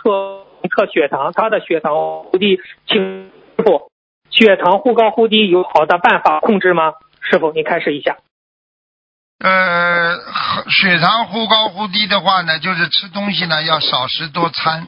测血糖，他的血糖忽低，请师傅，血糖忽高忽低有好的办法控制吗？师傅，你开始一下。 血糖忽高忽低的话呢，就是吃东西呢要少食多餐，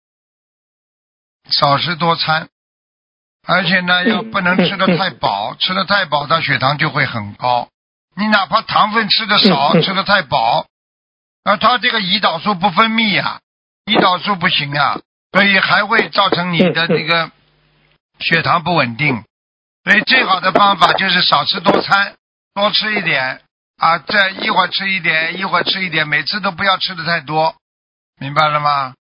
而且呢要不能吃得太饱，吃得太饱，它血糖就会很高。你哪怕糖分吃得少，吃得太饱，而它这个胰岛素不分泌呀，胰岛素不行啊，所以还会造成你的这个血糖不稳定。所以最好的方法就是少吃多餐，多吃一点啊，这一会儿吃一点，一会儿吃一点，每次都不要吃的太多，明白了吗？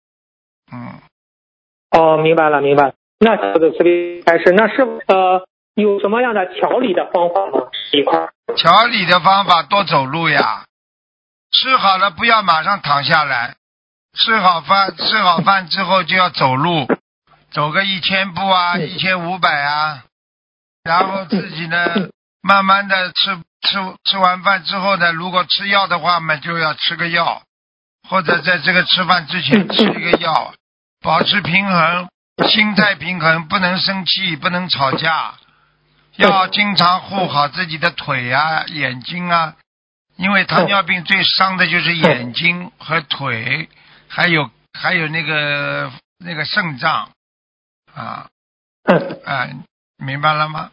明白了。那师傅这边开始，那师傅有什么样的调理的方法吗？一块调理的方法多走路呀，吃好了不要马上躺下来，吃好饭之后就要走路，走个1000步啊，1500啊，然后自己呢慢慢的吃完饭之后呢，如果吃药的话嘛，就要吃个药，或者在这个吃饭之前吃一个药，保持平衡，心态平衡，不能生气，不能吵架，要经常护好自己的腿啊眼睛啊，因为糖尿病最伤的就是眼睛和腿，还有那个肾脏啊明白了吗？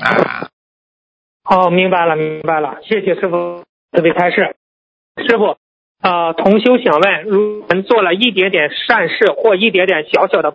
明白了，谢谢师傅特别开示。师傅同修想问，如果人做了一点点善事或一点点小小的